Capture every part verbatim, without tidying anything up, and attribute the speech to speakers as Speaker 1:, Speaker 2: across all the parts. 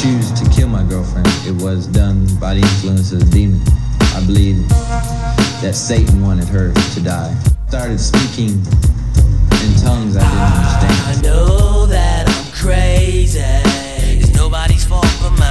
Speaker 1: choose to kill my girlfriend, it was done by the influence of the demon. I believe that Satan wanted her to die. Started speaking in tongues I didn't understand.
Speaker 2: I know that I'm crazy. It's nobody's fault but mine.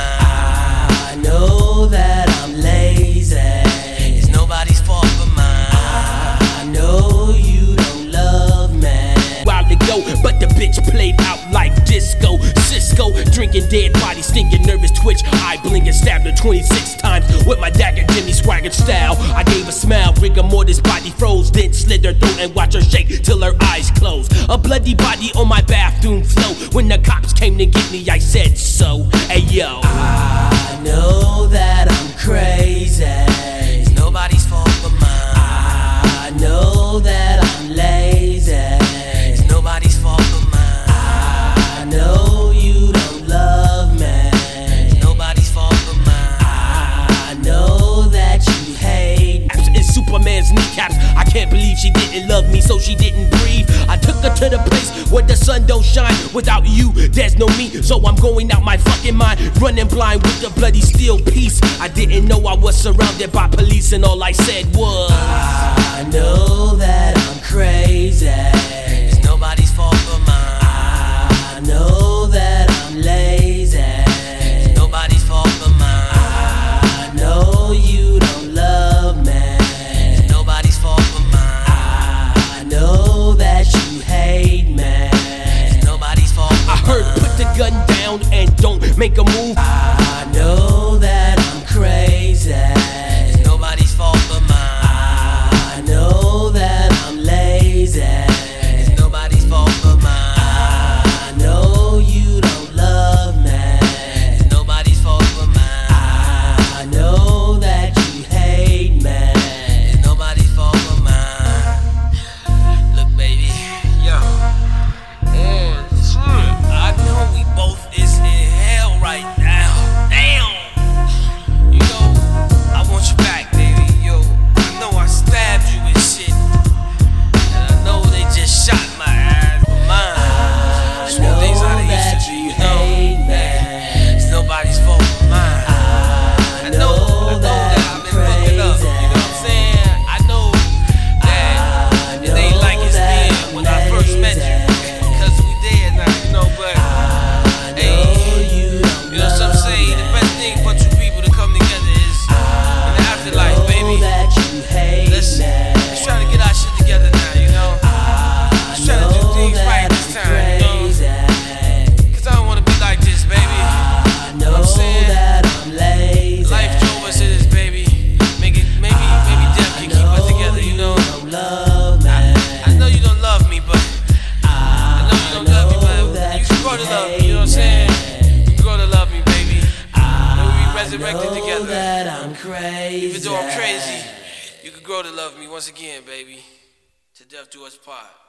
Speaker 2: I know that I'm lazy. It's nobody's fault but mine. I know you don't love me.
Speaker 3: While to go, but the bitch played out like disco. Cisco, drinking dead bodies, stinking nervous twitch. I blink and stabbed her twenty-six times with my dagger, Jimmy Swagger style. I gave a smile, rigor mortis, body froze, then slid her throat and watched her shake till her eyes closed. A bloody body on my bathroom floor. When the cops came to get me, I said so. Hey yo,
Speaker 2: I know that I'm crazy. It's nobody's fault but mine. I know that I'm lazy. It's nobody's fault but mine. I know you don't love me. It's nobody's fault but mine. I know that you hate me.
Speaker 3: in Superman's kneecaps, I can't believe she didn't love me, so she didn't breathe. I took her to the place where the sun don't shine. Without you, there's no me, so I'm going out my fucking mind, running blind with the bloody steel piece. I didn't know I was surrounded by police, and all I said was,
Speaker 2: I know that I'm crazy. It's nobody's fault but mine. I know that I'm lazy. It's nobody's fault but mine. I know you don't love me. It's nobody's fault but mine. I know that you hate me. It's nobody's fault but
Speaker 3: I heard
Speaker 2: mine.
Speaker 3: put the gun down and don't make a move.
Speaker 2: I know that I'm crazy. It's nobody's fault but mine. I know that I'm lazy. It's nobody's fault but mine. I know you don't love me. It's nobody's fault but mine. I know that you hate me. It's nobody's fault but mine. Look, baby, yo, mm, I know we both is in hell right now. Damn. You know, I want you back, baby. Yo, I know I stabbed you and shit. And I know they just shot my ass for mine. I know things how they used to be, you know. Hey, it's nobody's fault but mine. I know, I know that I've been fucking up. You know what I'm saying? I know that it ain't like it's been when I first met you. Cause we dead now, you know, but hey, you know what I'm saying? The best thing for two people to come together is in the afterlife, baby. Let's, let's try to get our shit together now, you know? Let's try to do things right this time, you know? Cause I don't wanna be like this, baby. You know what I'm saying? Life drove us to this, baby. Make it, maybe, maybe death can keep us together, you know? I, I know you don't love me, but I know you don't love me, but you can grow to love me, you know what I'm saying? You can grow to love me, baby. And we be resurrected together. Even though I'm crazy, you can grow to love me once again, baby. To death do us part.